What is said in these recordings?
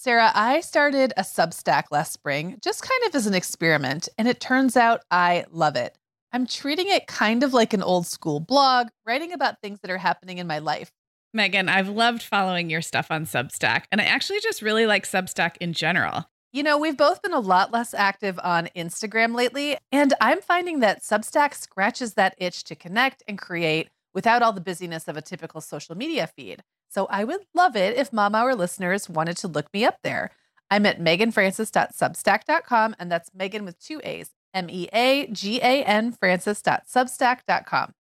Sarah, I started a Substack last spring, just kind of as an experiment, and it turns out I love it. I'm treating it kind of like an old school blog, writing about things that are happening in my life. Megan, I've loved following your stuff on Substack, and I actually just really like Substack in general. You know, we've both been a lot less active on Instagram lately, and I'm finding that Substack scratches that itch to connect and create without all the busyness of a typical social media feed. So I would love it if Mom Hour listeners wanted to look me up there. I'm at meganfrancis.substack.com, and that's Megan with 2 A's, MEAGAN Francis.substack.com.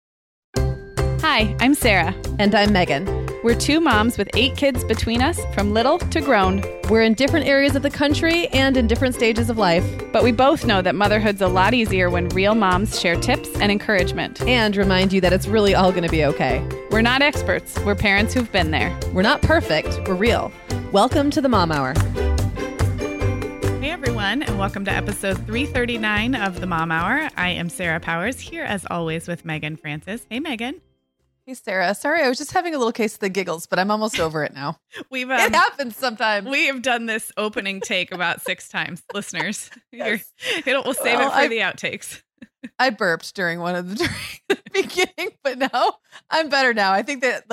Hi, I'm Sarah. And I'm Megan. We're 2 moms with 8 kids between us, from little to grown. We're in different areas of the country and in different stages of life. But we both know that motherhood's a lot easier when real moms share tips and encouragement. And remind you that it's really all going to be okay. We're not experts. We're parents who've been there. We're not perfect. We're real. Welcome to the Mom Hour. Hey, everyone, and welcome to episode 339 of the Mom Hour. I am Sarah Powers, here as always with Megan Francis. Hey, Megan. Hey, Sarah. Sorry, I was just having a little case of the giggles, but I'm almost over it now. It happens sometimes. We have done this opening take about 6 times, listeners. Yes. We'll save it for the outtakes. I burped during the beginning, but now I'm better now. I think that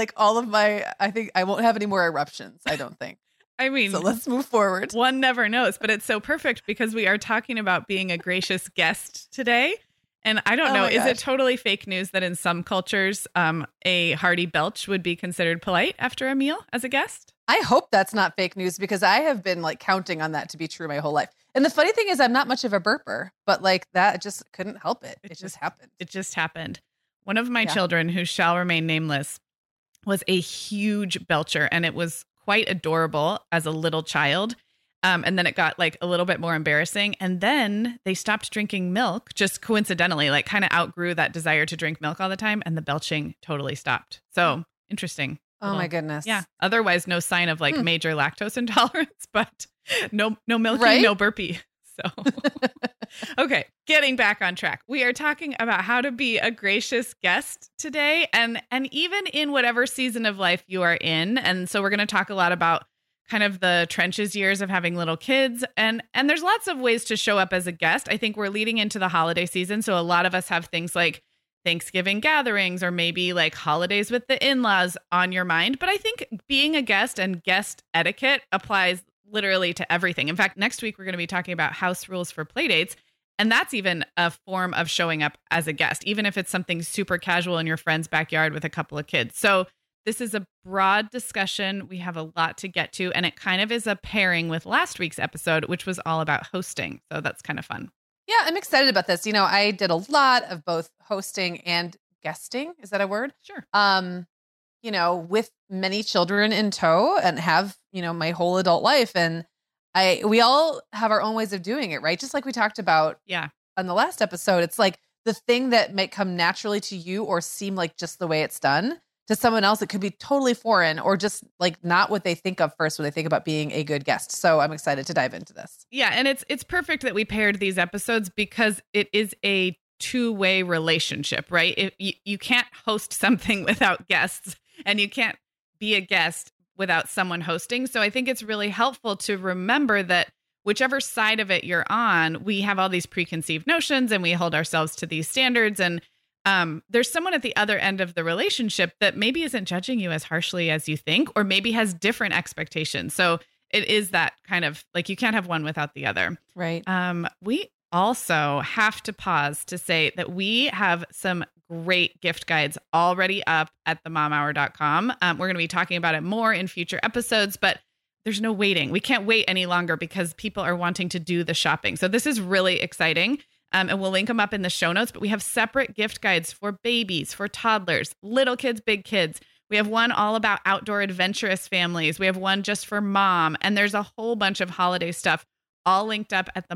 I think I won't have any more eruptions, I don't think. I mean, so let's move forward. One never knows, but it's so perfect because we are talking about being a gracious guest today. And I don't know, is it totally fake news that in some cultures, a hearty belch would be considered polite after a meal as a guest? I hope that's not fake news because I have been counting on that to be true my whole life. And the funny thing is I'm not much of a burper, but that just couldn't help it. It just happened. It just happened. One of my children, who shall remain nameless, was a huge belcher, and it was quite adorable as a little child. And then it got a little bit more embarrassing. And then they stopped drinking milk, just coincidentally, kind of outgrew that desire to drink milk all the time. And the belching totally stopped. So interesting. Oh, my goodness. Yeah. Otherwise, no sign of major lactose intolerance, but no milking, right? No burpee. So, okay, getting back on track. We are talking about how to be a gracious guest today. And even in whatever season of life you are in. And so we're going to talk a lot about kind of the trenches years of having little kids. And there's lots of ways to show up as a guest. I think we're leading into the holiday season. So a lot of us have things like Thanksgiving gatherings or maybe holidays with the in-laws on your mind. But I think being a guest and guest etiquette applies literally to everything. In fact, next week, we're going to be talking about house rules for playdates. And that's even a form of showing up as a guest, even if it's something super casual in your friend's backyard with a couple of kids. So this is a broad discussion. We have a lot to get to, and it kind of is a pairing with last week's episode, which was all about hosting. So that's kind of fun. Yeah, I'm excited about this. I did a lot of both hosting and guesting. Is that a word? Sure. With many children in tow and have, my whole adult life. And we all have our own ways of doing it, right? Just like we talked about on the last episode. It's the thing that might come naturally to you or seem like just the way it's done. To someone else, it could be totally foreign or just not what they think of first when they think about being a good guest. So I'm excited to dive into this. Yeah. And it's perfect that we paired these episodes because it is a two-way relationship, right? You can't host something without guests, and you can't be a guest without someone hosting. So I think it's really helpful to remember that whichever side of it you're on, we have all these preconceived notions and we hold ourselves to these standards. And there's someone at the other end of the relationship that maybe isn't judging you as harshly as you think, or maybe has different expectations. So it is that kind of you can't have one without the other. Right. We also have to pause to say that we have some great gift guides already up at themomhour.com. We're going to be talking about it more in future episodes, but there's no waiting. We can't wait any longer because people are wanting to do the shopping. So this is really exciting. And we'll link them up in the show notes, but we have separate gift guides for babies, for toddlers, little kids, big kids. We have one all about outdoor adventurous families. We have one just for mom. And there's a whole bunch of holiday stuff all linked up at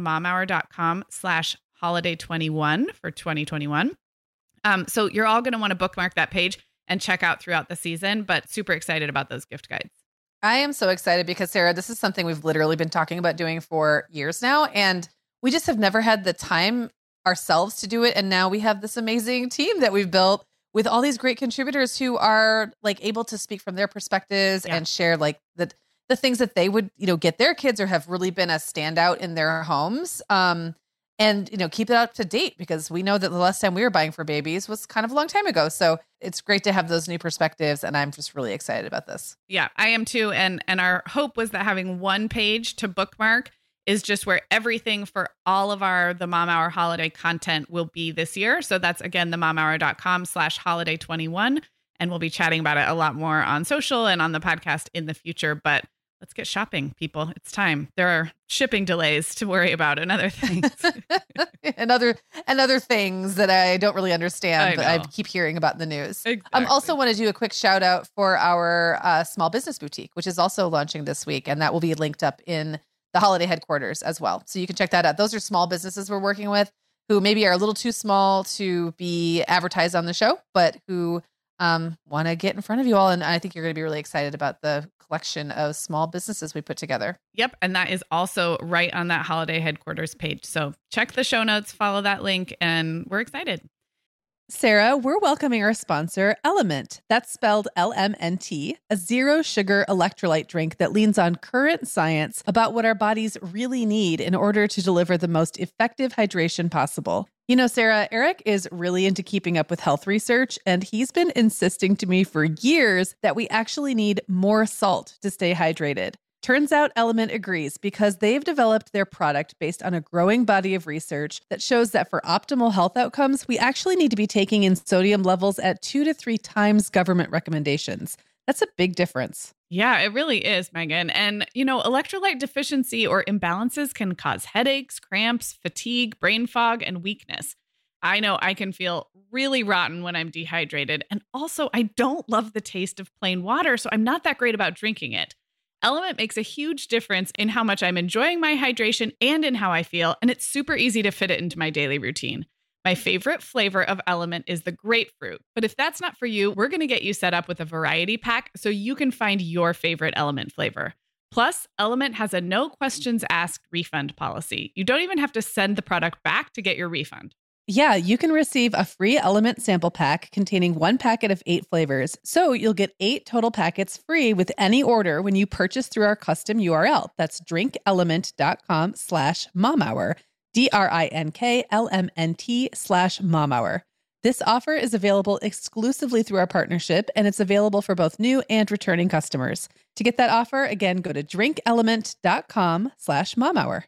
themomhour.com/holiday21 for 2021. So you're all going to want to bookmark that page and check out throughout the season, but super excited about those gift guides. I am so excited because, Sarah, this is something we've literally been talking about doing for years now. And we just have never had the time ourselves to do it. And now we have this amazing team that we've built with all these great contributors who are able to speak from their perspectives and share the the things that they would, get their kids or have really been a standout in their homes. And, keep it up to date, because we know that the last time we were buying for babies was kind of a long time ago. So it's great to have those new perspectives. And I'm just really excited about this. Yeah, I am too. And our hope was that having one page to bookmark is just where everything for all of the Mom Hour holiday content will be this year. So that's, again, themomhour.com/holiday21. And we'll be chatting about it a lot more on social and on the podcast in the future. But let's get shopping, people. It's time. There are shipping delays to worry about and other things. and other things that I don't really understand, but I keep hearing about in the news. Exactly. I also want to do a quick shout out for our small business boutique, which is also launching this week. And that will be linked up in the holiday headquarters as well. So you can check that out. Those are small businesses we're working with who maybe are a little too small to be advertised on the show, but who want to get in front of you all. And I think you're going to be really excited about the collection of small businesses we put together. Yep. And that is also right on that holiday headquarters page. So check the show notes, follow that link, and we're excited. Sarah, we're welcoming our sponsor, Element. That's spelled LMNT, a zero sugar electrolyte drink that leans on current science about what our bodies really need in order to deliver the most effective hydration possible. Sarah, Eric is really into keeping up with health research, and he's been insisting to me for years that we actually need more salt to stay hydrated. Turns out Element agrees, because they've developed their product based on a growing body of research that shows that for optimal health outcomes, we actually need to be taking in sodium levels at 2 to 3 times government recommendations. That's a big difference. Yeah, it really is, Megan. And, electrolyte deficiency or imbalances can cause headaches, cramps, fatigue, brain fog, and weakness. I know I can feel really rotten when I'm dehydrated. And also, I don't love the taste of plain water, so I'm not that great about drinking it. Element makes a huge difference in how much I'm enjoying my hydration and in how I feel, and it's super easy to fit it into my daily routine. My favorite flavor of Element is the grapefruit, but if that's not for you, we're going to get you set up with a variety pack so you can find your favorite Element flavor. Plus, Element has a no questions asked refund policy. You don't even have to send the product back to get your refund. Yeah, you can receive a free Element sample pack containing 1 packet of 8 flavors. So you'll get 8 total packets free with any order when you purchase through our custom URL. That's drinkelement.com/momhour, DRINKLMNT/momhour. This offer is available exclusively through our partnership, and it's available for both new and returning customers. To get that offer, again, go to drinkelement.com/momhour.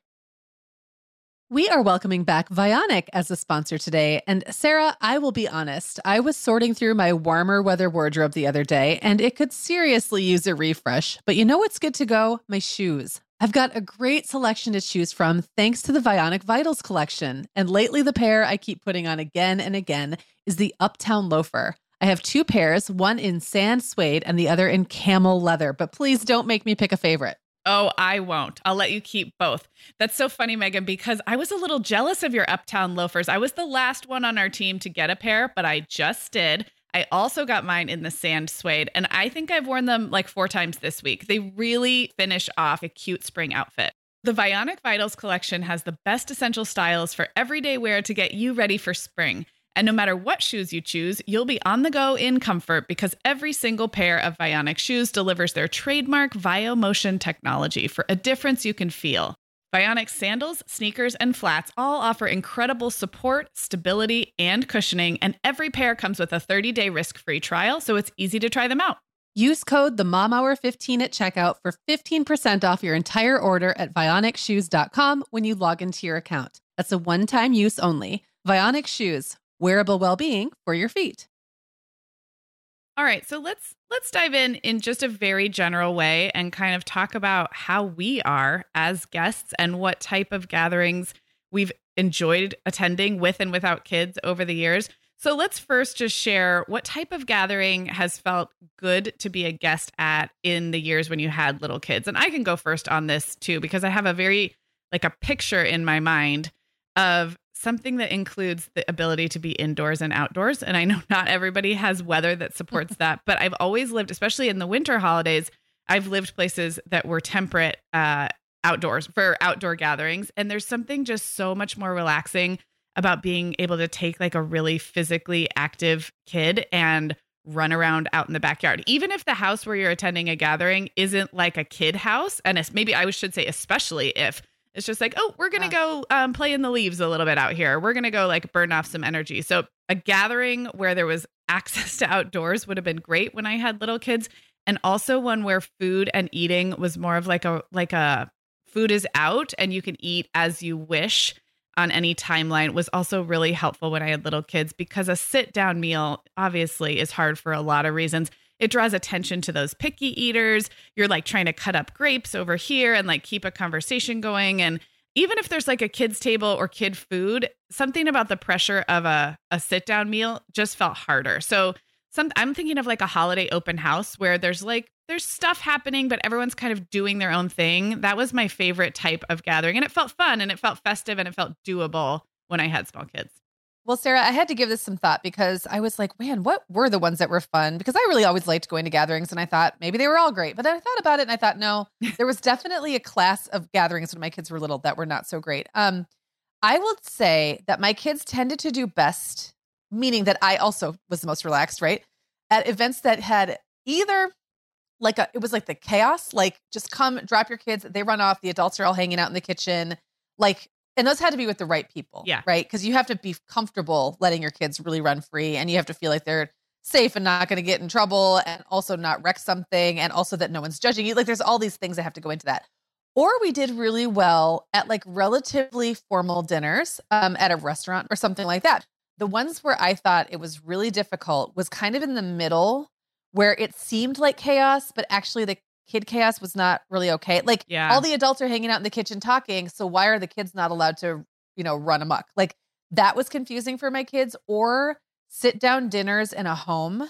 We are welcoming back Vionic as a sponsor today. And Sarah, I will be honest, I was sorting through my warmer weather wardrobe the other day, and it could seriously use a refresh. But you know what's good to go? My shoes. I've got a great selection to choose from thanks to the Vionic Vitals collection. And lately, the pair I keep putting on again and again is the Uptown Loafer. I have 2 pairs, one in sand suede and the other in camel leather. But please don't make me pick a favorite. Oh, I won't. I'll let you keep both. That's so funny, Megan, because I was a little jealous of your Uptown loafers. I was the last one on our team to get a pair, but I just did. I also got mine in the sand suede, and I think I've worn them like 4 times this week. They really finish off a cute spring outfit. The Vionic Vitals collection has the best essential styles for everyday wear to get you ready for spring. And no matter what shoes you choose, you'll be on the go in comfort, because every single pair of Vionic shoes delivers their trademark VioMotion technology for a difference you can feel. Vionic sandals, sneakers, and flats all offer incredible support, stability, and cushioning, and every pair comes with a 30-day risk-free trial, so it's easy to try them out. Use code TheMomHour15 at checkout for 15% off your entire order at VionicShoes.com when you log into your account. That's a one-time use only. Vionic Shoes. Wearable well-being for your feet. All right, so let's dive in just a very general way and kind of talk about how we are as guests and what type of gatherings we've enjoyed attending with and without kids over the years. So let's first just share what type of gathering has felt good to be a guest at in the years when you had little kids. And I can go first on this too, because I have a picture in my mind of something that includes the ability to be indoors and outdoors. And I know not everybody has weather that supports that, but I've always lived, especially in the winter holidays, I've lived places that were temperate outdoors for outdoor gatherings. And there's something just so much more relaxing about being able to take like a really physically active kid and run around out in the backyard. Even if the house where you're attending a gathering isn't like a kid house, and maybe I should say especially if it's just like, oh, we're going to go play in the leaves a little bit out here. We're going to go like burn off some energy. So a gathering where there was access to outdoors would have been great when I had little kids. And also one where food and eating was more of like a food is out and you can eat as you wish on any timeline was also really helpful when I had little kids, because a sit down meal obviously is hard for a lot of reasons. It draws attention to those picky eaters. You're like trying to cut up grapes over here and like keep a conversation going. And even if there's like a kid's table or kid food, something about the pressure of a sit down meal just felt harder. So I'm thinking of like a holiday open house where there's stuff happening, but everyone's kind of doing their own thing. That was my favorite type of gathering. And it felt fun and it felt festive and it felt doable when I had small kids. Well, Sarah, I had to give this some thought because I was like, man, what were the ones that were fun? Because I really always liked going to gatherings and I thought maybe they were all great. But then I thought about it and I thought, no, there was definitely a class of gatherings when my kids were little that were not so great. I would say that my kids tended to do best, meaning that I also was the most relaxed, right? At events that had either it was like the chaos, like just come, drop your kids, they run off, the adults are all hanging out in the kitchen, and those had to be with the right people, right? Because you have to be comfortable letting your kids really run free, and you have to feel like they're safe and not going to get in trouble, and also not wreck something, and also that no one's judging you. Like there's all these things that have to go into that. Or we did really well at like relatively formal dinners at a restaurant or something like that. The ones where I thought it was really difficult was kind of in the middle, where it seemed like chaos, but actually the kid chaos was not really okay. Like all the adults are hanging out in the kitchen talking. So why are the kids not allowed to, run amok? Like that was confusing for my kids. Or sit down dinners in a home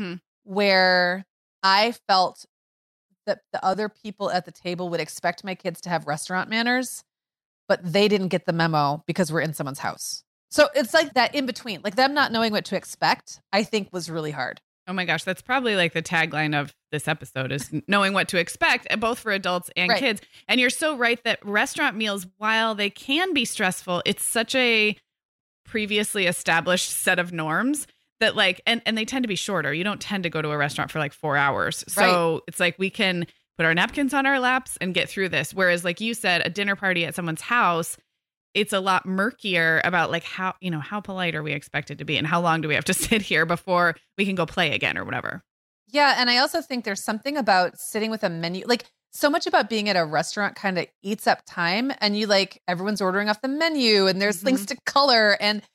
where I felt that the other people at the table would expect my kids to have restaurant manners, but they didn't get the memo because we're in someone's house. So it's like that in between, like them not knowing what to expect, I think was really hard. Oh my gosh, that's probably like the tagline of this episode is knowing what to expect, both for adults and kids. And you're so right that restaurant meals, while they can be stressful, it's such a previously established set of norms that and they tend to be shorter. You don't tend to go to a restaurant for like 4 hours. So it's like we can put our napkins on our laps and get through this. Whereas like you said, a dinner party at someone's house, it's a lot murkier about like how polite are we expected to be and how long do we have to sit here before we can go play again or whatever. Yeah. And I also think there's something about sitting with a menu, like so much about being at a restaurant kind of eats up time, and you everyone's ordering off the menu and there's things to color and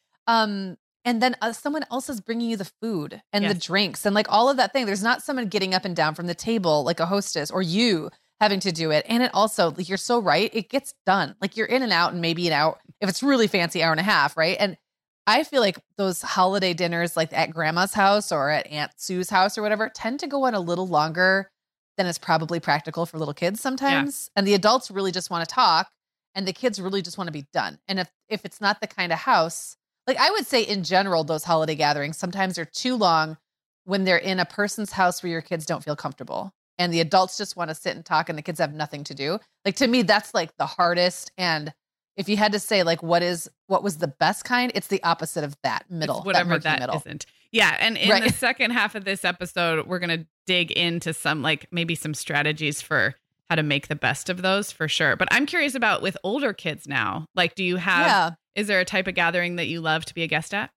then someone else is bringing you the food and the drinks and like all of that thing. There's not someone getting up and down from the table like a hostess or you having to do it. And it also, like, you're so right, it gets done. Like you're in and out and maybe an hour, if it's really fancy, hour and a half, right? And I feel like those holiday dinners like at grandma's house or at Aunt Sue's house or whatever tend to go on a little longer than is probably practical for little kids sometimes. Yeah. And the adults really just want to talk and the kids really just want to be done. And if it's not the kind of house, like I would say in general, those holiday gatherings sometimes are too long when they're in a person's house where your kids don't feel comfortable. And the adults just want to sit and talk and the kids have nothing to do. Like to me, that's like the hardest. And if you had to say like what was the best kind, it's the opposite of that middle. It's whatever that middle. Isn't. Yeah. And in the second half of this episode, we're going to dig into some maybe some strategies for how to make the best of those for sure. But I'm curious about with older kids now, like do you have, is there a type of gathering that you love to be a guest at?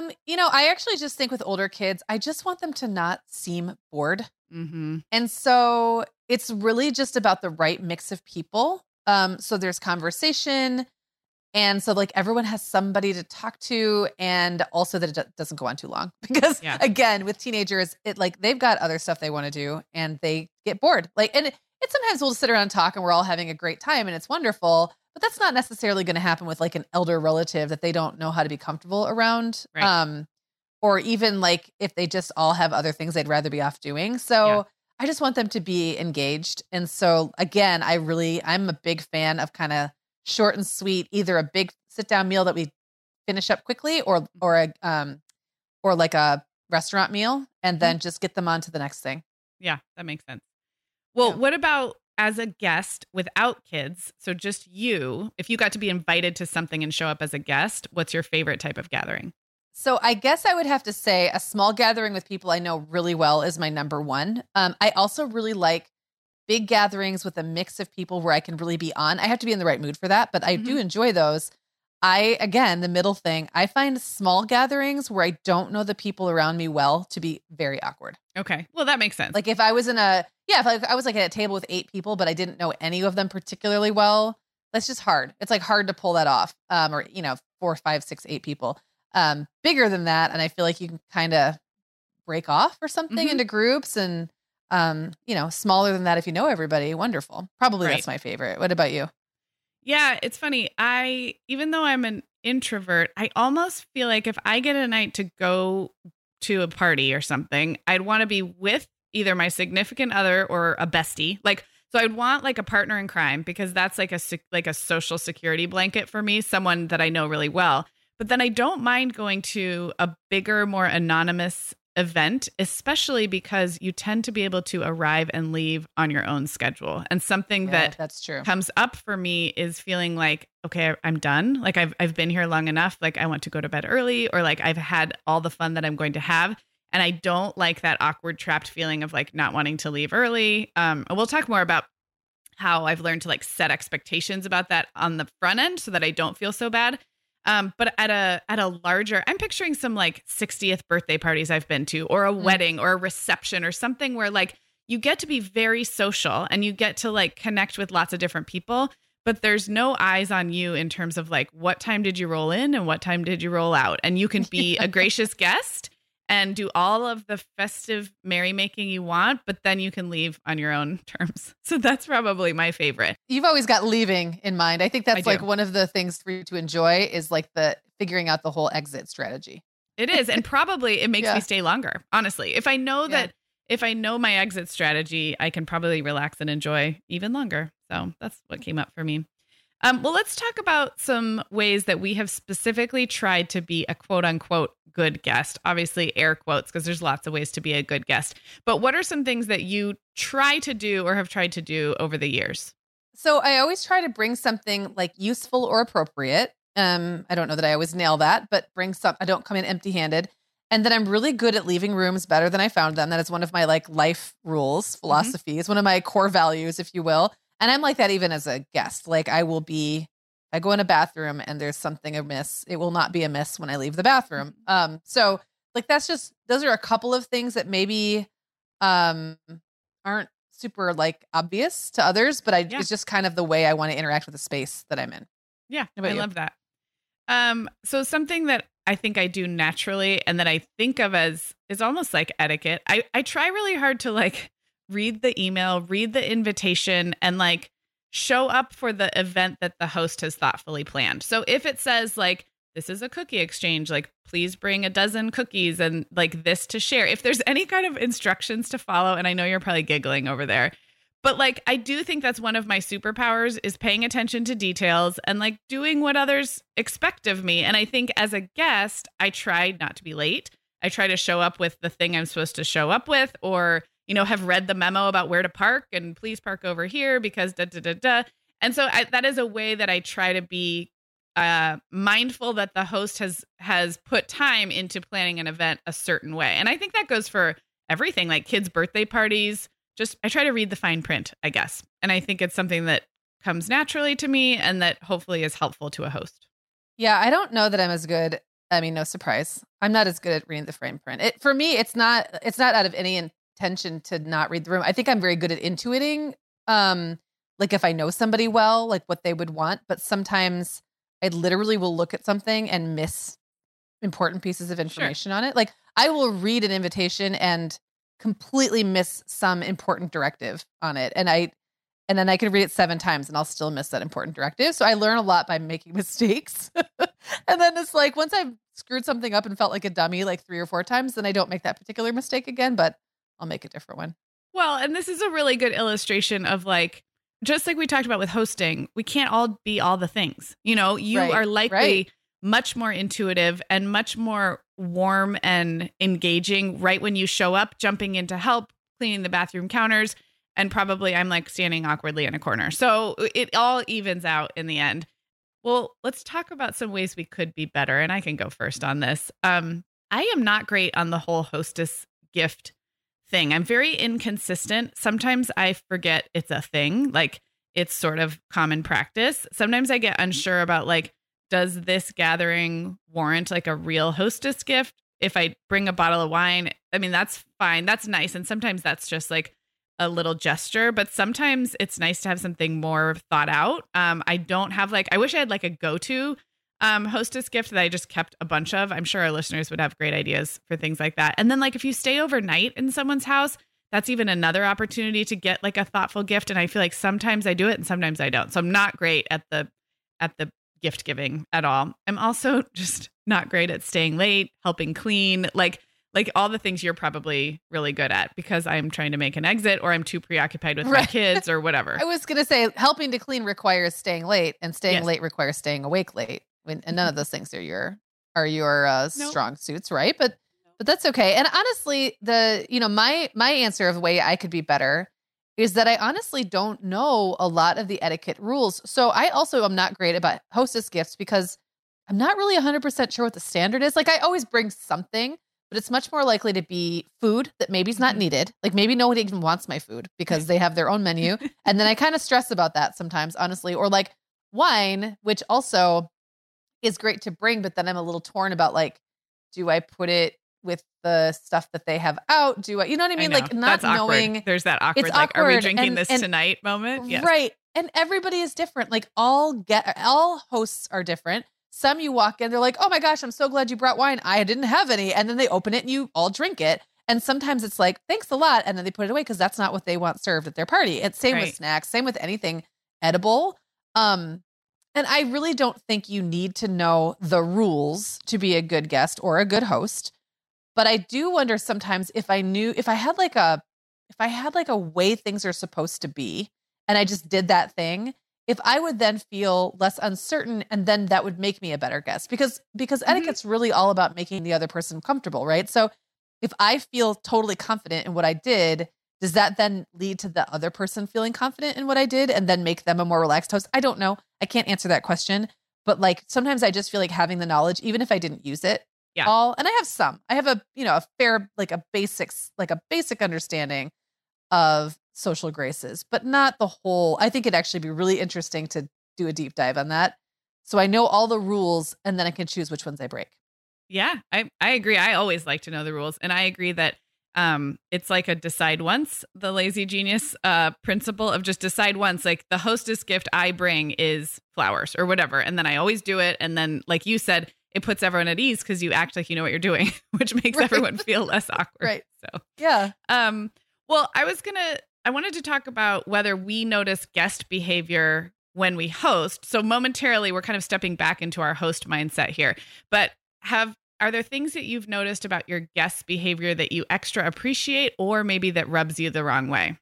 I actually just think with older kids, I just want them to not seem bored. Mm-hmm. And so it's really just about the right mix of people. So there's conversation. And so like everyone has somebody to talk to, and also that it doesn't go on too long because again, with teenagers, they've got other stuff they want to do and they get bored. And it sometimes we'll sit around and talk and we're all having a great time and it's wonderful, but that's not necessarily going to happen with like an elder relative that they don't know how to be comfortable around. Right. Or even like if they just all have other things they'd rather be off doing. So I just want them to be engaged. And so again, I'm a big fan of kind of short and sweet, either a big sit down meal that we finish up quickly or like a restaurant meal and then just get them on to the next thing. Yeah, that makes sense. Well, what about as a guest without kids? So just you, if you got to be invited to something and show up as a guest, what's your favorite type of gathering? So I guess I would have to say a small gathering with people I know really well is my number one. I also really like big gatherings with a mix of people where I can really be on. I have to be in the right mood for that, but I do enjoy those. Again, the middle thing, I find small gatherings where I don't know the people around me well to be very awkward. Okay. Well, that makes sense. Like if I was if I was like at a table with 8 people, but I didn't know any of them particularly well, that's just hard. It's like hard to pull that off. Or, 4, 5, 6, 8 people. Bigger than that. And I feel like you can kind of break off or something into groups and, smaller than that if you know everybody. Wonderful. Probably that's my favorite. What about you? Yeah, it's funny. Even though I'm an introvert, I almost feel like if I get a night to go to a party or something, I'd want to be with either my significant other or a bestie. So I'd want like a partner in crime because that's like a social security blanket for me, someone that I know really well. But then I don't mind going to a bigger, more anonymous event, especially because you tend to be able to arrive and leave on your own schedule. And something that's true comes up for me is feeling like, okay, I'm done. Like I've been here long enough. Like I want to go to bed early, or like I've had all the fun that I'm going to have. And I don't like that awkward, trapped feeling of like not wanting to leave early. We'll talk more about how I've learned to like set expectations about that on the front end so that I don't feel so bad. But at a larger, I'm picturing some like 60th birthday parties I've been to, or a wedding or a reception or something where like you get to be very social and you get to like connect with lots of different people, but there's no eyes on you in terms of like, what time did you roll in and what time did you roll out? And you can be a gracious guest and do all of the festive merrymaking you want, but then you can leave on your own terms. So that's probably my favorite. You've always got leaving in mind. I think that's like one of the things for you to enjoy is like the figuring out the whole exit strategy. It is. And probably it makes me stay longer. Honestly, if I know if I know my exit strategy, I can probably relax and enjoy even longer. So that's what came up for me. Well, let's talk about some ways that we have specifically tried to be a quote unquote good guest. Obviously, air quotes, because there's lots of ways to be a good guest. But what are some things that you try to do or have tried to do over the years? So I always try to bring something like useful or appropriate. I don't know that I always nail that, but I don't come in empty handed. And then I'm really good at leaving rooms better than I found them. That is one of my like life rules, philosophies, one of my core values, if you will. And I'm like that even as a guest. Like I go in a bathroom and there's something amiss. It will not be amiss when I leave the bathroom. So like those are a couple of things that maybe aren't super like obvious to others, but it's just kind of the way I want to interact with the space that I'm in. Yeah, I love that. So something that I think I do naturally and that I think of as is almost like etiquette. I try really hard to like read the email, read the invitation, and like show up for the event that the host has thoughtfully planned. So if it says like, this is a cookie exchange, like please bring a dozen cookies and like this to share. If there's any kind of instructions to follow, and I know you're probably giggling over there, but like, I do think that's one of my superpowers is paying attention to details and like doing what others expect of me. And I think as a guest, I try not to be late. I try to show up with the thing I'm supposed to show up with, or have read the memo about where to park and please park over here because da, da, da, da. And so that is a way that I try to be mindful that the host has put time into planning an event a certain way. And I think that goes for everything, like kids' birthday parties. I try to read the fine print, I guess. And I think it's something that comes naturally to me and that hopefully is helpful to a host. Yeah, I don't know that I'm as good. I mean, no surprise. I'm not as good at reading the fine print. For me, it's not out of any intention to not read the room. I think I'm very good at intuiting, like if I know somebody well, like what they would want. But sometimes I literally will look at something and miss important pieces of information on it. Like I will read an invitation and completely miss some important directive on it. And then I can read it 7 times and I'll still miss that important directive. So I learn a lot by making mistakes. And then it's like, once I've screwed something up and felt like a dummy like 3 or 4 times, then I don't make that particular mistake again, but I'll make a different one. Well, and this is a really good illustration of like, just like we talked about with hosting, we can't all be all the things. You are likely much more intuitive and much more warm and engaging right when you show up, jumping in to help, cleaning the bathroom counters. And probably I'm like standing awkwardly in a corner. So it all evens out in the end. Well, let's talk about some ways we could be better. And I can go first on this. I am not great on the whole hostess gift thing. I'm very inconsistent. Sometimes I forget it's a thing, like it's sort of common practice. Sometimes I get unsure about like, does this gathering warrant like a real hostess gift? If I bring a bottle of wine, I mean, that's fine. That's nice. And sometimes that's just like a little gesture, but sometimes it's nice to have something more thought out. I don't have like, I wish I had like a go-to hostess gift that I just kept a bunch of. I'm sure our listeners would have great ideas for things like that. And then like if you stay overnight in someone's house, that's even another opportunity to get like a thoughtful gift. And I feel like sometimes I do it and sometimes I don't. So I'm not great at the gift giving at all. I'm also just not great at staying late, helping clean, like all the things you're probably really good at because I'm trying to make an exit or I'm too preoccupied with my kids or whatever. I was going to say helping to clean requires staying late and staying late requires staying awake late. And none of those things are your strong suits, right? But that's okay. And honestly, my answer of the way I could be better is that I honestly don't know a lot of the etiquette rules. So I also am not great about hostess gifts because I'm not really 100% sure what the standard is. Like I always bring something, but it's much more likely to be food that maybe is not needed. Like maybe nobody even wants my food because they have their own menu. And then I kind of stress about that sometimes, honestly, or like wine, which also is great to bring, but then I'm a little torn about like, do I put it with the stuff that they have out? Do I, you know what I mean? Like not knowing. There's that awkward, like, are we drinking this tonight moment? Yes. Right. And everybody is different. Like all hosts are different. Some you walk in, they're like, oh my gosh, I'm so glad you brought wine. I didn't have any. And then they open it and you all drink it. And sometimes it's like, thanks a lot. And then they put it away because that's not what they want served at their party. It's same with snacks, same with anything edible. And I really don't think you need to know the rules to be a good guest or a good host. But I do wonder sometimes if I had like a way things are supposed to be and I just did that thing, if I would then feel less uncertain and then that would make me a better guest because etiquette's really all about making the other person comfortable, right? So if I feel totally confident in what I did, does that then lead to the other person feeling confident in what I did and then make them a more relaxed host? I don't know. I can't answer that question. But like sometimes I just feel like having the knowledge, even if I didn't use it all, and I have some. I have a basic understanding of social graces, but not the whole. I think it'd actually be really interesting to do a deep dive on that. So I know all the rules and then I can choose which ones I break. Yeah, I agree. I always like to know the rules. And I agree that it's like a decide once, the lazy genius principle of just decide once, like the hostess gift I bring is flowers or whatever. And then I always do it. And then like you said, it puts everyone at ease because you act like you know what you're doing, which makes everyone feel less awkward. Right. So, yeah. Well, I wanted to talk about whether we notice guest behavior when we host. So momentarily, we're kind of stepping back into our host mindset here. But are there things that you've noticed about your guest's behavior that you extra appreciate or maybe that rubs you the wrong way?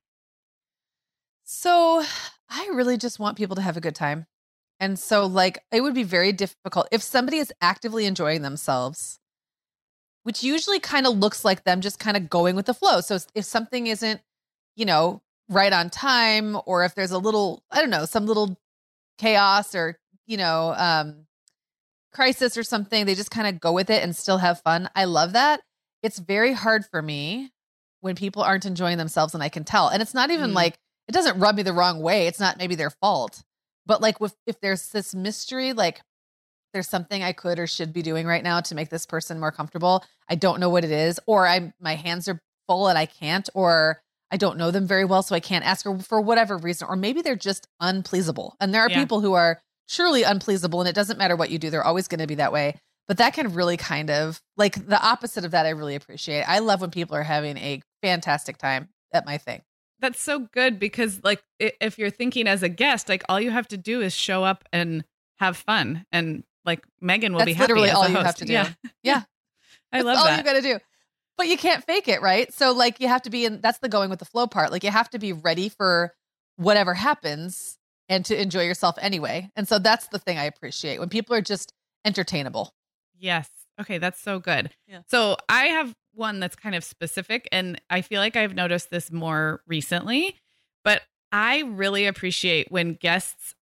So I really just want people to have a good time. And so like it would be very difficult if somebody is actively enjoying themselves, which usually kind of looks like them just kind of going with the flow. So if something isn't, right on time, or if there's a little, I don't know, some little chaos or, crisis or something, they just kind of go with it and still have fun. I love that. It's very hard for me when people aren't enjoying themselves and I can tell. And it's not even like, it doesn't rub me the wrong way. It's not maybe their fault, but like if there's this mystery, like there's something I could or should be doing right now to make this person more comfortable. I don't know what it is, or my hands are full and I can't, or I don't know them very well, so I can't ask her for whatever reason, or maybe they're just unpleasable. And there are people who are truly unpleasable and it doesn't matter what you do. They're always going to be that way. But that can really kind of like the opposite of that. I really appreciate. I love when people are having a fantastic time at my thing. That's so good because like if you're thinking as a guest, like all you have to do is show up and have fun. And like Megan will be happy. That's literally all you have to do. Yeah. I love that. All you got to do. But you can't fake it, right? So like you have to be that's the going with the flow part. Like you have to be ready for whatever happens and to enjoy yourself anyway. And so that's the thing I appreciate when people are just entertainable. Yes. Okay. That's so good. Yeah. So I have one that's kind of specific and I feel like I've noticed this more recently, but I really appreciate when guests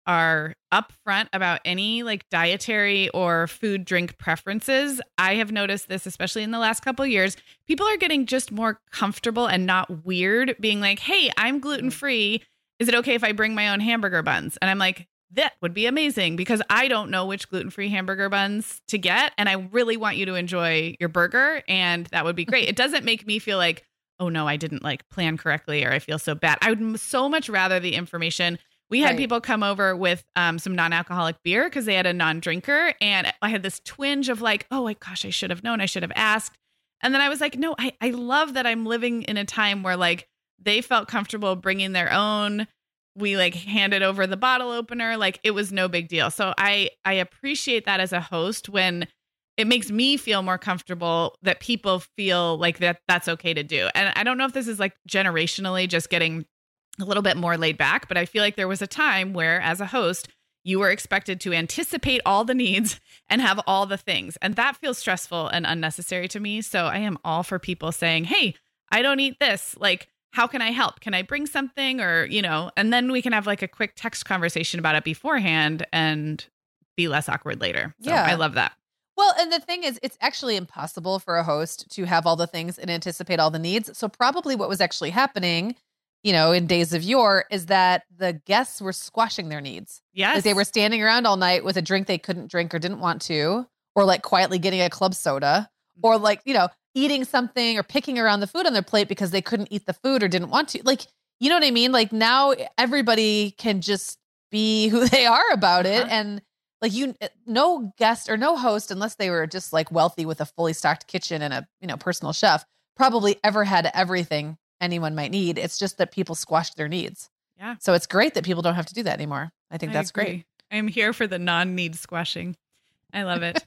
are upfront about any like dietary or food drink preferences. I have noticed this, especially in the last couple of years. People are getting just more comfortable and not weird being like, hey, I'm gluten-free. Is it okay if I bring my own hamburger buns? And I'm like, that would be amazing because I don't know which gluten-free hamburger buns to get. And I really want you to enjoy your burger. And that would be great. It doesn't make me feel like, oh no, I didn't like plan correctly or I feel so bad. I would so much rather the information. We had people come over with some non-alcoholic beer because they had a non-drinker. And I had this twinge of like, oh my gosh, I should have known. I should have asked. And then I was like, no, I love that I'm living in a time where like they felt comfortable bringing their own. We like handed over the bottle opener. Like it was no big deal. So I appreciate that as a host when it makes me feel more comfortable that people feel like that's okay to do. And I don't know if this is like generationally just getting a little bit more laid back, but I feel like there was a time where as a host, you were expected to anticipate all the needs and have all the things. And that feels stressful and unnecessary to me. So I am all for people saying, hey, I don't eat this. Like, how can I help? Can I bring something? Or, you know, and then we can have like a quick text conversation about it beforehand and be less awkward later. So I love that. Well, and the thing is, it's actually impossible for a host to have all the things and anticipate all the needs. So probably what was actually happening, you know, in days of yore is that the guests were squashing their needs. Yes. Like they were standing around all night with a drink they couldn't drink or didn't want to, or like quietly getting a club soda, or like, you know, eating something or picking around the food on their plate because they couldn't eat the food or didn't want to. Like, you know what I mean? Like now everybody can just be who they are about it. And like no guest or no host, unless they were just like wealthy with a fully stocked kitchen and a, you know, personal chef, probably ever had everything anyone might need. It's just that people squash their needs. Yeah. So it's great that people don't have to do that anymore. I think that's great. I'm here for the non-need squashing. I love it.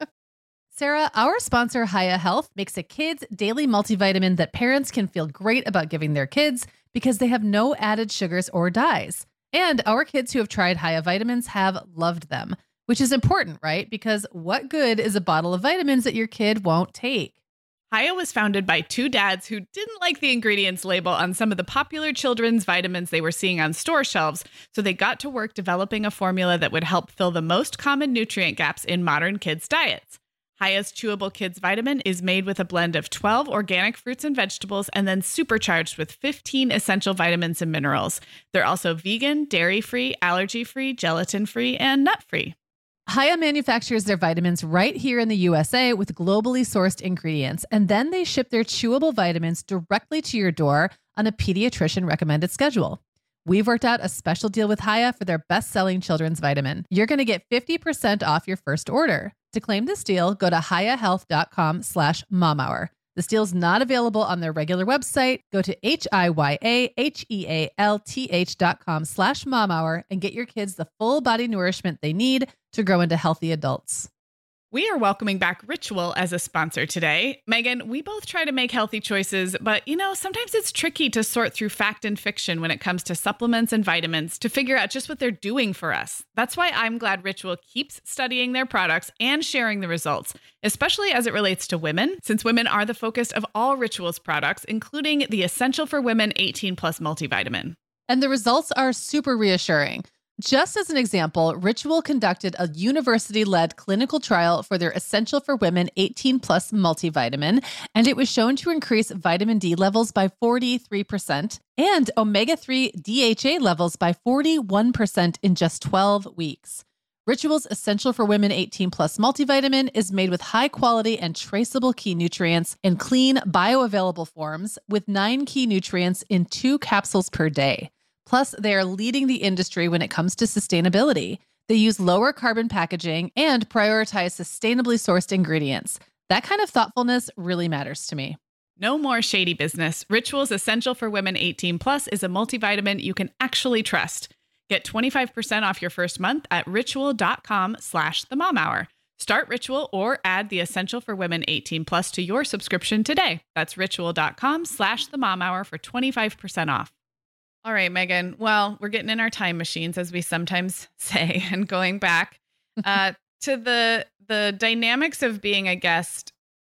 Sarah, our sponsor, Hiya Health, makes a kids' daily multivitamin that parents can feel great about giving their kids because they have no added sugars or dyes. And our kids who have tried Hiya vitamins have loved them, which is important, right? Because what good is a bottle of vitamins that your kid won't take? Hiya was founded by two dads who didn't like the ingredients label on some of the popular children's vitamins they were seeing on store shelves, so they got to work developing a formula that would help fill the most common nutrient gaps in modern kids' diets. Hiya's Chewable Kids Vitamin is made with a blend of 12 organic fruits and vegetables and then supercharged with 15 essential vitamins and minerals. They're also vegan, dairy-free, allergy-free, gelatin-free, and nut-free. Hiya manufactures their vitamins right here in the USA with globally sourced ingredients, and then they ship their chewable vitamins directly to your door on a pediatrician recommended schedule. We've worked out a special deal with Hiya for their best-selling children's vitamin. You're going to get 50% off your first order. To claim this deal, go to hiyahealth.com/momhour. This deal's not available on their regular website. Go to hiyahealth.com/momhour and get your kids the full body nourishment they need to grow into healthy adults. We are welcoming back Ritual as a sponsor today. Megan, we both try to make healthy choices, but you know, sometimes it's tricky to sort through fact and fiction when it comes to supplements and vitamins to figure out just what they're doing for us. That's why I'm glad Ritual keeps studying their products and sharing the results, especially as it relates to women, since women are the focus of all Ritual's products, including the Essential for Women 18 Plus multivitamin. And the results are super reassuring. Just as an example, Ritual conducted a university-led clinical trial for their Essential for Women 18 Plus multivitamin, and it was shown to increase vitamin D levels by 43% and omega-3 DHA levels by 41% in just 12 weeks. Ritual's Essential for Women 18 Plus multivitamin is made with high-quality and traceable key nutrients in clean, bioavailable forms with 9 key nutrients in 2 capsules per day. Plus, they are leading the industry when it comes to sustainability. They use lower carbon packaging and prioritize sustainably sourced ingredients. That kind of thoughtfulness really matters to me. No more shady business. Ritual's Essential for Women 18 Plus is a multivitamin you can actually trust. Get 25% off your first month at ritual.com/themomhour. Start Ritual or add the Essential for Women 18 Plus to your subscription today. That's ritual.com/themomhour for 25% off. All right, Megan. Well, we're getting in our time machines, as we sometimes say, and going back to the dynamics of being a guest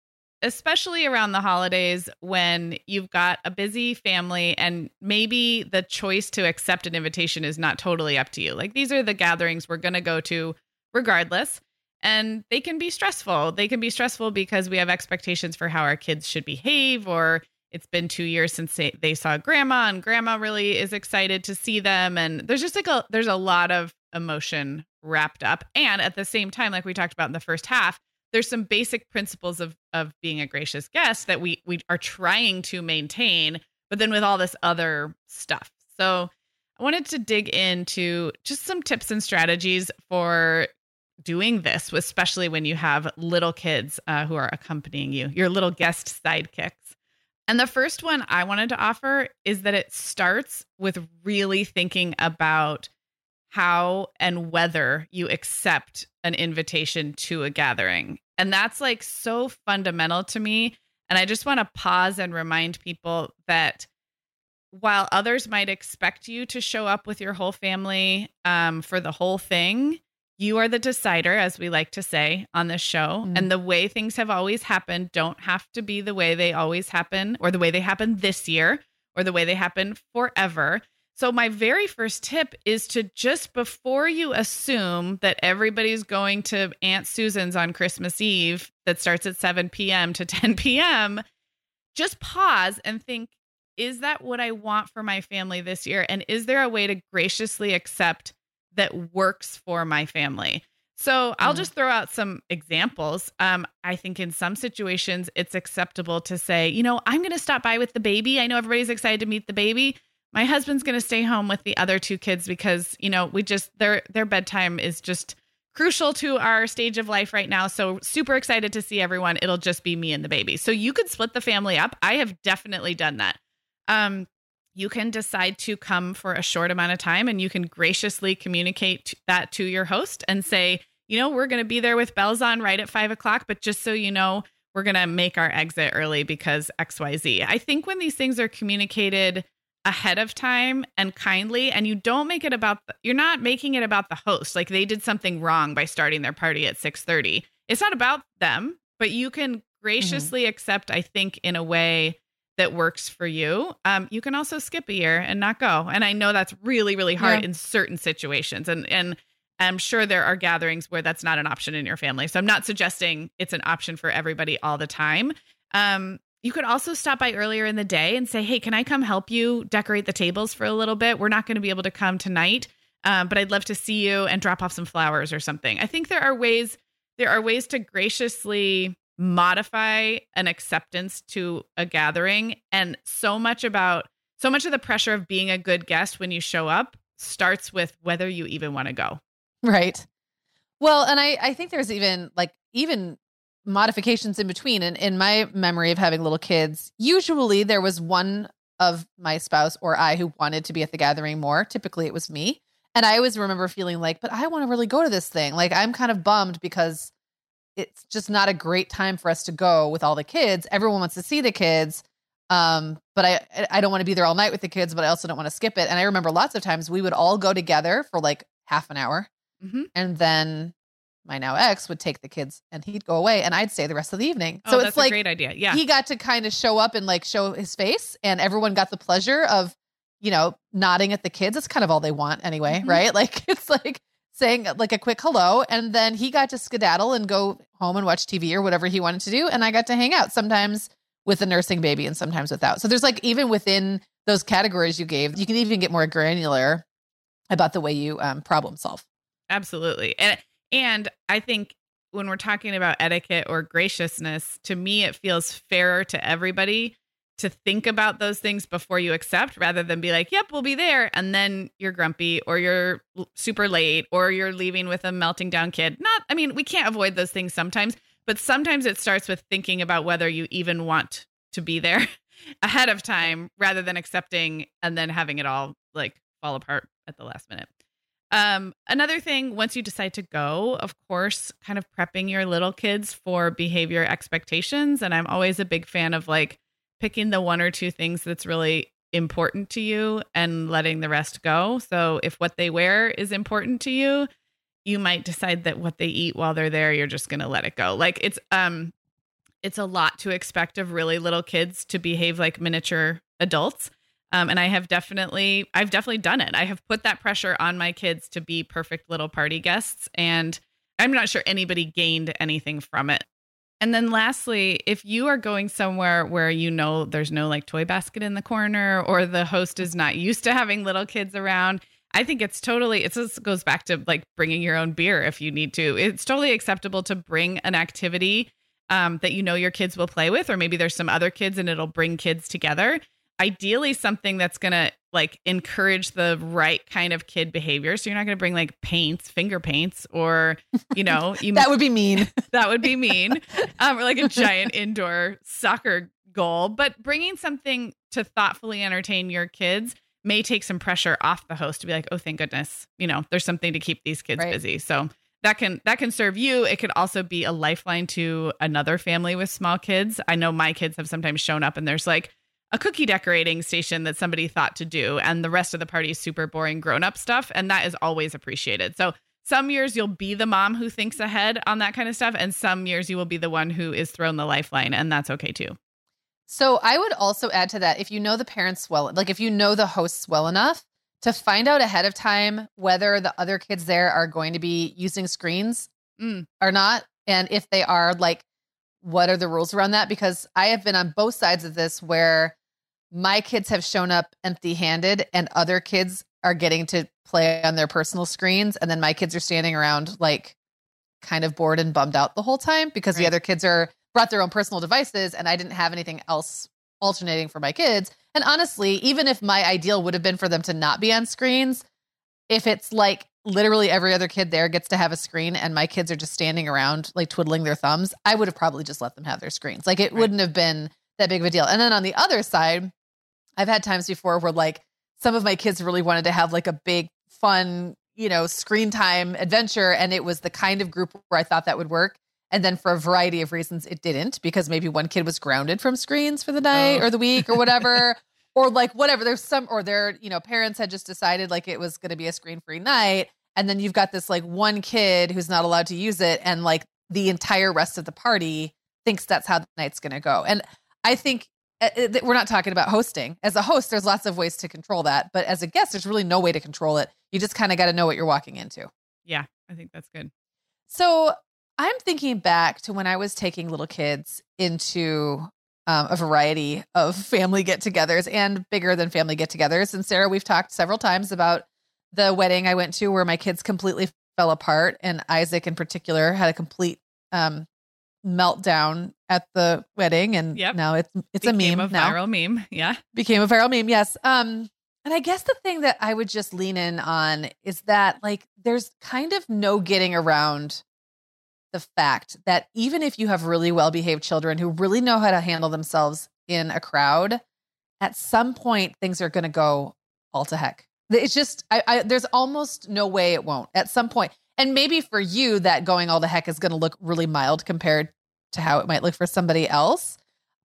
especially around the holidays when you've got a busy family and maybe the choice to accept an invitation is not totally up to you. Like, these are the gatherings we're going to go to regardless. And they can be stressful. They can be stressful because we have expectations for how our kids should behave, or it's been 2 years since they saw grandma and grandma really is excited to see them. And there's just there's a lot of emotion wrapped up. And at the same time, like we talked about in the first half, there's some basic principles of being a gracious guest that we are trying to maintain, but then with all this other stuff. So I wanted to dig into just some tips and strategies for doing this, especially when you have little kids who are accompanying you, your little guest sidekicks. And the first one I wanted to offer is that it starts with really thinking about how and whether you accept an invitation to a gathering. And that's like so fundamental to me. And I just want to pause and remind people that while others might expect you to show up with your whole family for the whole thing, you are the decider, as we like to say on this show. And the way things have always happened don't have to be the way they always happen, or the way they happen this year, or the way they happen forever. So my very first tip is to just, before you assume that everybody's going to Aunt Susan's on Christmas Eve that starts at 7 p.m. to 10 p.m., just pause and think, is that what I want for my family this year? And is there a way to graciously accept that works for my family? So I'll just throw out some examples. I think in some situations, it's acceptable to say, you know, I'm going to stop by with the baby. I know everybody's excited to meet the baby. My husband's going to stay home with the other two kids because, you know, their bedtime is just crucial to our stage of life right now. So super excited to see everyone. It'll just be me and the baby. So you could split the family up. I have definitely done that. You can decide to come for a short amount of time, and you can graciously communicate that to your host and say, you know, we're going to be there with bells on right at 5:00, but just so you know, we're going to make our exit early because XYZ. I think when these things are communicated ahead of time and kindly, and you don't make it about, you're not making it about the host. Like they did something wrong by starting their party at 6:30. It's not about them, but you can graciously accept, I think, in a way that works for you. You can also skip a year and not go. And I know that's really, really hard in certain situations. And I'm sure there are gatherings where that's not an option in your family. So I'm not suggesting it's an option for everybody all the time. You could also stop by earlier in the day and say, hey, can I come help you decorate the tables for a little bit? We're not going to be able to come tonight, but I'd love to see you, and drop off some flowers or something. I think there are ways to graciously modify an acceptance to a gathering. And so much of the pressure of being a good guest when you show up starts with whether you even want to go. Right. Well, and I think there's even modifications in between. And in my memory of having little kids, usually there was one of my spouse or I who wanted to be at the gathering more. Typically it was me. And I always remember feeling like, but I want to really go to this thing. Like, I'm kind of bummed because it's just not a great time for us to go with all the kids. Everyone wants to see the kids. But I don't want to be there all night with the kids, but I also don't want to skip it. And I remember lots of times we would all go together for like half an hour. And then my now ex would take the kids and he'd go away and I'd stay the rest of the evening. So that's it's like a great idea. Yeah. He got to kind of show up and like show his face, and everyone got the pleasure of, you know, nodding at the kids. It's kind of all they want anyway. Right. Like, it's like saying like a quick hello. And then he got to skedaddle and go home and watch TV or whatever he wanted to do. And I got to hang out, sometimes with a nursing baby and sometimes without. So there's like, even within those categories you gave, you can even get more granular about the way you problem solve. Absolutely. And I think when we're talking about etiquette or graciousness, to me, it feels fairer to everybody to think about those things before you accept, rather than be like, yep, we'll be there. And then you're grumpy, or you're super late, or you're leaving with a melting down kid. We can't avoid those things sometimes, but sometimes it starts with thinking about whether you even want to be there ahead of time, rather than accepting and then having it all like fall apart at the last minute. Another thing, once you decide to go, of course, kind of prepping your little kids for behavior expectations. And I'm always a big fan of like picking the one or two things that's really important to you and letting the rest go. So if what they wear is important to you, you might decide that what they eat while they're there, you're just going to let it go. Like, it's a lot to expect of really little kids to behave like miniature adults. And I've definitely done it. I have put that pressure on my kids to be perfect little party guests. And I'm not sure anybody gained anything from it. And then lastly, if you are going somewhere where there's no like toy basket in the corner, or the host is not used to having little kids around, I think it just goes back to like bringing your own beer if you need to. It's totally acceptable to bring an activity that your kids will play with, or maybe there's some other kids and it'll bring kids together. Ideally, something that's going to like encourage the right kind of kid behavior. So you're not going to bring like finger paints, or, that would be mean. That would be mean. Or like a giant indoor soccer goal. But bringing something to thoughtfully entertain your kids may take some pressure off the host to be like, oh, thank goodness, there's something to keep these kids busy. So that can serve you. It could also be a lifeline to another family with small kids. I know my kids have sometimes shown up and there's like a cookie decorating station that somebody thought to do, and the rest of the party is super boring grown-up stuff, and that is always appreciated. So some years you'll be the mom who thinks ahead on that kind of stuff, and some years you will be the one who is thrown the lifeline, and that's okay too. So I would also add to that, if you know the parents well, like if you know the hosts well enough to find out ahead of time whether the other kids there are going to be using screens or not, and if they are, like, what are the rules around that? Because I have been on both sides of this where my kids have shown up empty-handed and other kids are getting to play on their personal screens. And then my kids are standing around like kind of bored and bummed out the whole time because the other kids brought their own personal devices and I didn't have anything else alternating for my kids. And honestly, even if my ideal would have been for them to not be on screens, if it's like literally every other kid there gets to have a screen and my kids are just standing around like twiddling their thumbs, I would have probably just let them have their screens. Like it wouldn't have been that big of a deal. And then on the other side, I've had times before where like some of my kids really wanted to have like a big fun, screen time adventure. And it was the kind of group where I thought that would work. And then for a variety of reasons, it didn't, because maybe one kid was grounded from screens for the night or the week or whatever, or like whatever. Their parents had just decided like it was going to be a screen-free night. And then you've got this like one kid who's not allowed to use it. And like the entire rest of the party thinks that's how the night's going to go. And I think we're not talking about hosting. As a host, there's lots of ways to control that. But as a guest, there's really no way to control it. You just kind of got to know what you're walking into. Yeah, I think that's good. So I'm thinking back to when I was taking little kids into a variety of family get-togethers and bigger than family get-togethers. And Sarah, we've talked several times about the wedding I went to where my kids completely fell apart. And Isaac in particular had a complete meltdown at the wedding, and now it's a meme. Viral meme. Yeah. Became a viral meme. Yes. And I guess the thing that I would just lean in on is that like there's kind of no getting around the fact that even if you have really well-behaved children who really know how to handle themselves in a crowd, at some point things are going to go all to heck. It's just, there's almost no way it won't at some point. And maybe for you, that going all to heck is going to look really mild compared to how it might look for somebody else.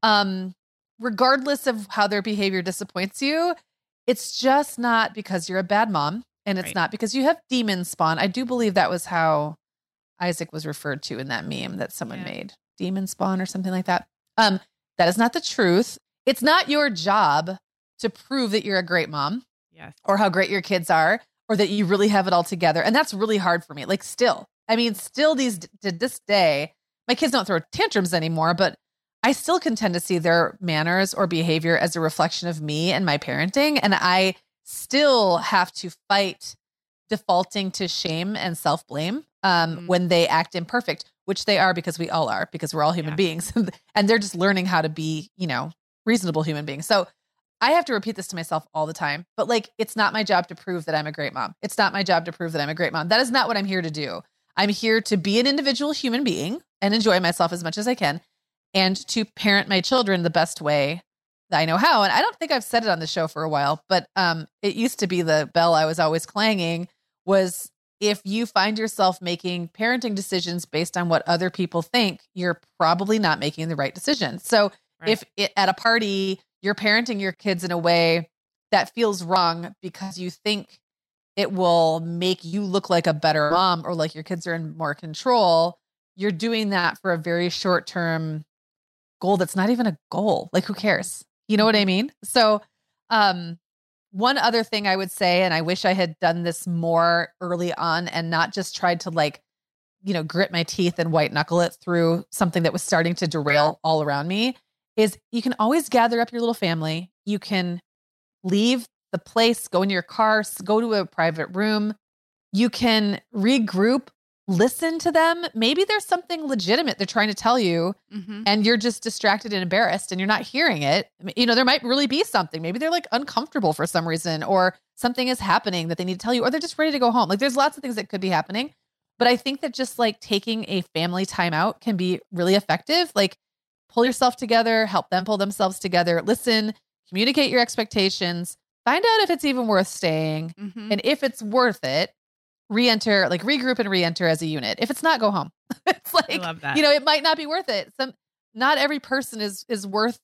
Regardless of how their behavior disappoints you, it's just not because you're a bad mom, and it's not because you have demon spawn. I do believe that was how Isaac was referred to in that meme that someone made. Demon spawn or something like that. That is not the truth. It's not your job to prove that you're a great mom. Yes. Or how great your kids are, or that you really have it all together. And that's really hard for me. Like still to this day, my kids don't throw tantrums anymore, but I still contend to see their manners or behavior as a reflection of me and my parenting. And I still have to fight defaulting to shame and self-blame when they act imperfect, which they are, because we all are, because we're all human beings and they're just learning how to be, reasonable human beings. So I have to repeat this to myself all the time, but like, it's not my job to prove that I'm a great mom. It's not my job to prove that I'm a great mom. That is not what I'm here to do. I'm here to be an individual human being and enjoy myself as much as I can, and to parent my children the best way that I know how. And I don't think I've said it on the show for a while, but it used to be the bell I was always clanging was, if you find yourself making parenting decisions based on what other people think, you're probably not making the right decision. So if at a party, you're parenting your kids in a way that feels wrong because you think it will make you look like a better mom or like your kids are in more control, you're doing that for a very short-term goal that's not even a goal. Like, who cares? You know what I mean? So, one other thing I would say, and I wish I had done this more early on and not just tried to like, grit my teeth and white knuckle it through something that was starting to derail all around me, is you can always gather up your little family. You can leave the place, go in your car, go to a private room. You can regroup, listen to them. Maybe there's something legitimate they're trying to tell you, and you're just distracted and embarrassed and you're not hearing it. There might really be something. Maybe they're like uncomfortable for some reason, or something is happening that they need to tell you, or they're just ready to go home. Like, there's lots of things that could be happening. But I think that just like taking a family time out can be really effective. Like, pull yourself together, help them pull themselves together, listen, communicate your expectations, find out if it's even worth staying. And if it's worth it, regroup and re-enter as a unit. If it's not, go home. It's like, I love that. It might not be worth it. Not every person is worth,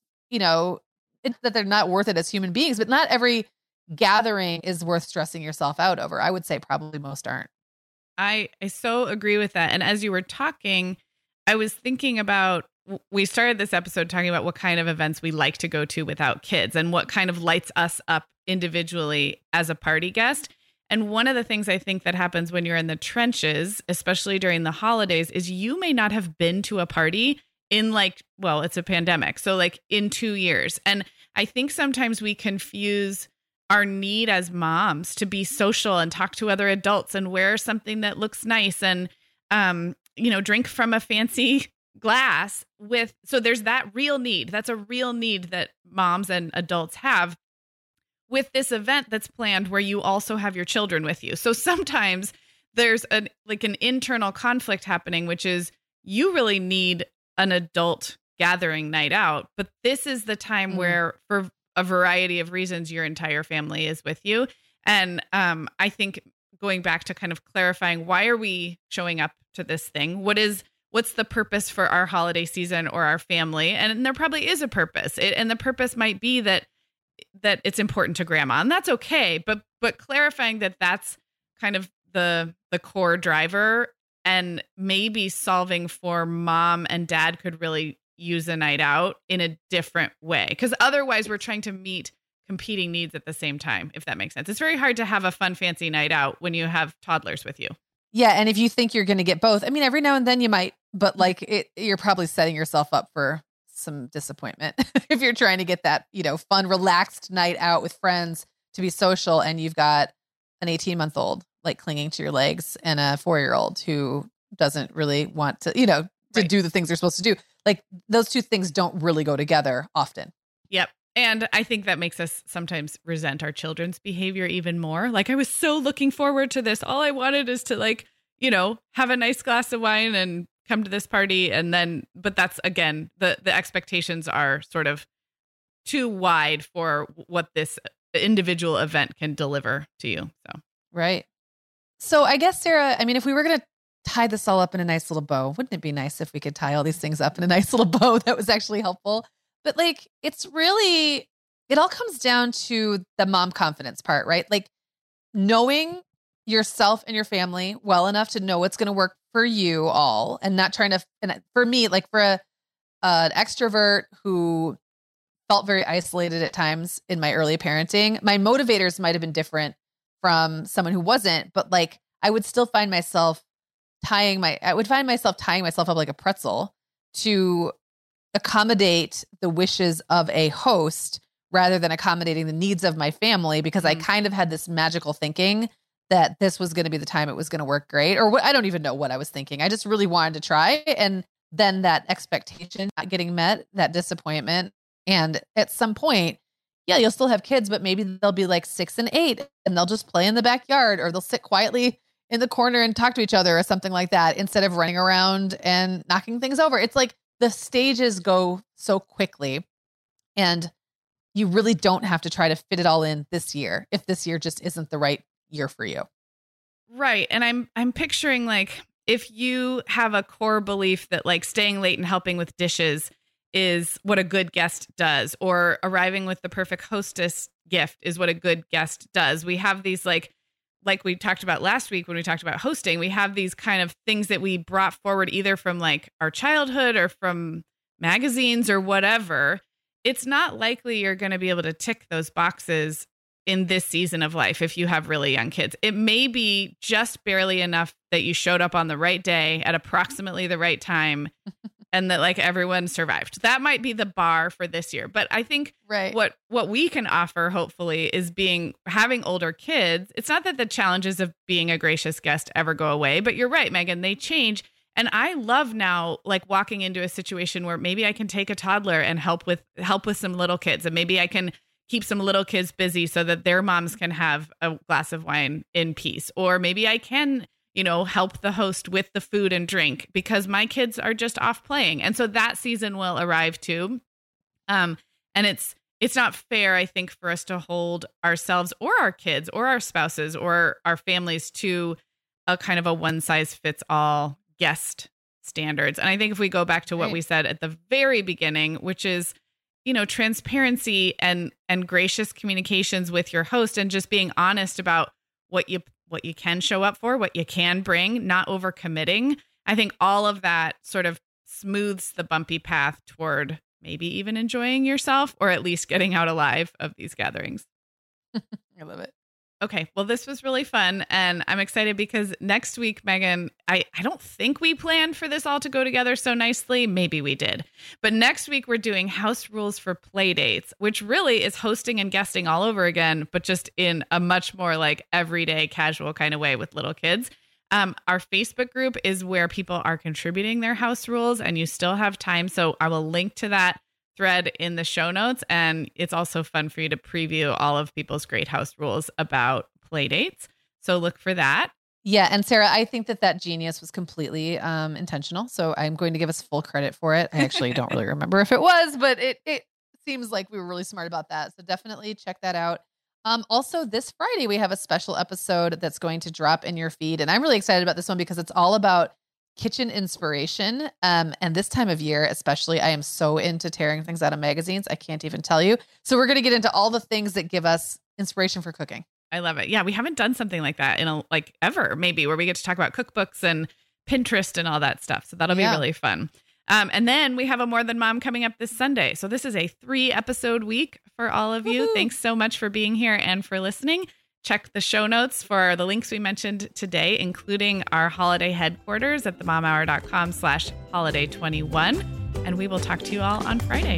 that they're not worth it as human beings, but not every gathering is worth stressing yourself out over. I would say probably most aren't. I so agree with that. And as you were talking, I was thinking about, we started this episode talking about what kind of events we like to go to without kids and what kind of lights us up individually as a party guest. And one of the things I think that happens when you're in the trenches, especially during the holidays, is you may not have been to a party in it's a pandemic. So like in 2 years. And I think sometimes we confuse our need as moms to be social and talk to other adults and wear something that looks nice and, drink from a fancy glass so there's that real need. That's a real need that moms and adults have with this event that's planned where you also have your children with you. So sometimes there's an internal conflict happening, which is you really need an adult gathering night out, but this is the time where for a variety of reasons, your entire family is with you. And I think going back to kind of clarifying, why are we showing up to this thing? What's the purpose for our holiday season or our family? And there probably is a purpose. And the purpose might be that it's important to grandma, and that's okay. But clarifying that that's kind of the core driver, and maybe solving for mom and dad could really use a night out in a different way. Because otherwise we're trying to meet competing needs at the same time, if that makes sense. It's very hard to have a fun, fancy night out when you have toddlers with you. Yeah. And if you think you're going to get both, I mean, every now and then you might, but you're probably setting yourself up for some disappointment if you're trying to get that, fun, relaxed night out with friends to be social, and you've got an 18-month-old like clinging to your legs and a 4-year-old who doesn't really want to, to do the things they're supposed to do. Like, those two things don't really go together often. Yep. And I think that makes us sometimes resent our children's behavior even more. Like, I was so looking forward to this. All I wanted is to have a nice glass of wine and come to this party. And then, but that's, again, the expectations are sort of too wide for what this individual event can deliver to you. So, right. So I guess, Sarah, I mean, if we were going to tie this all up in a nice little bow, wouldn't it be nice if we could tie all these things up in a nice little bow that was actually helpful? But it all comes down to the mom confidence part, right? Like, knowing yourself and your family well enough to know what's going to work for you all, and not trying to, and for me, like for an extrovert who felt very isolated at times in my early parenting, my motivators might've been different from someone who wasn't, but like, I would still find myself tying myself up like a pretzel to accommodate the wishes of a host rather than accommodating the needs of my family, because I kind of had this magical thinking that this was going to be the time it was going to work great, or what, I don't even know what I was thinking. I just really wanted to try. And then that expectation not getting met, that disappointment. And at some point, yeah, you'll still have kids, but maybe they'll be like 6 and 8 and they'll just play in the backyard, or they'll sit quietly in the corner and talk to each other or something like that, instead of running around and knocking things over. It's like the stages go so quickly, and you really don't have to try to fit it all in this year if this year just isn't the right year for you. Right. And I'm picturing, like, if you have a core belief that like staying late and helping with dishes is what a good guest does, or arriving with the perfect hostess gift is what a good guest does. We have these like we talked about last week when we talked about hosting, we have these kind of things that we brought forward either from like our childhood or from magazines or whatever, it's not likely you're going to be able to tick those boxes in this season of life if you have really young kids. It may be just barely enough that you showed up on the right day at approximately the right time and that like everyone survived. That might be the bar for this year. But I think what we can offer, hopefully, is having older kids. It's not that the challenges of being a gracious guest ever go away, but you're right, Megan, they change. And I love now, like walking into a situation where maybe I can take a toddler and help with some little kids, and maybe I can keep some little kids busy so that their moms can have a glass of wine in peace. Or maybe I can, help the host with the food and drink because my kids are just off playing. And so that season will arrive too. And it's not fair, I think, for us to hold ourselves or our kids or our spouses or our families to a kind of a one size fits all guest standards. And I think if we go back to what we said at the very beginning, which is, transparency and gracious communications with your host and just being honest about what you can show up for, what you can bring, not overcommitting. I think all of that sort of smooths the bumpy path toward maybe even enjoying yourself or at least getting out alive of these gatherings. I love it. Okay, well, this was really fun, and I'm excited because next week, Megan, I don't think we planned for this all to go together so nicely. Maybe we did. But next week, we're doing house rules for play dates, which really is hosting and guesting all over again, but just in a much more like everyday casual kind of way with little kids. Our Facebook group is where people are contributing their house rules, and you still have time. So I will link to that thread in the show notes. And it's also fun for you to preview all of people's great house rules about play dates. So look for that. Yeah. And Sarah, I think that genius was completely intentional. So I'm going to give us full credit for it. I actually don't really remember if it was, but it seems like we were really smart about that. So definitely check that out. Also, this Friday, we have a special episode that's going to drop in your feed. And I'm really excited about this one because it's all about kitchen inspiration. And this time of year, especially, I am so into tearing things out of magazines. I can't even tell you. So we're going to get into all the things that give us inspiration for cooking. I love it. Yeah. We haven't done something like that in ever, maybe, where we get to talk about cookbooks and Pinterest and all that stuff. So that'll be really fun. And then we have a More Than Mom coming up this Sunday. So this is a 3-episode week for all of you. Thanks so much for being here and for listening. Check the show notes for the links we mentioned today, including our holiday headquarters at themomhour.com/holiday21. And we will talk to you all on Friday.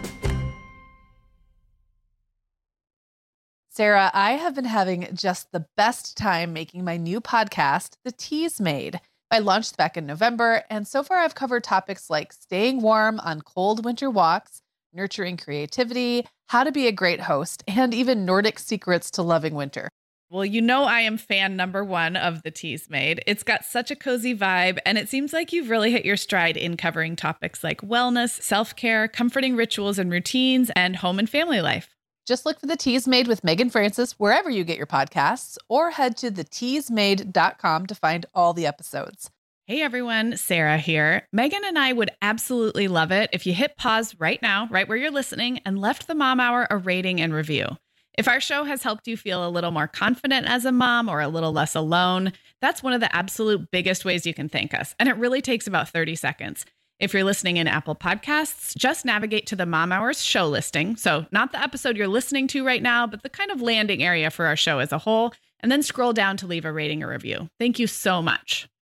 Sarah, I have been having just the best time making my new podcast, The Teas Made. I launched back in November, and so far I've covered topics like staying warm on cold winter walks, nurturing creativity, how to be a great host, and even Nordic secrets to loving winter. Well, I am fan number 1 of The Teas Made. It's got such a cozy vibe, and it seems like you've really hit your stride in covering topics like wellness, self-care, comforting rituals and routines, and home and family life. Just look for The Teas Made with Megan Francis wherever you get your podcasts, or head to theteasmade.com to find all the episodes. Hey everyone, Sarah here. Megan and I would absolutely love it if you hit pause right now, right where you're listening, and left the Mom Hour a rating and review. If our show has helped you feel a little more confident as a mom or a little less alone, that's one of the absolute biggest ways you can thank us. And it really takes about 30 seconds. If you're listening in Apple Podcasts, just navigate to the Mom Hour's show listing. So not the episode you're listening to right now, but the kind of landing area for our show as a whole, and then scroll down to leave a rating or review. Thank you so much.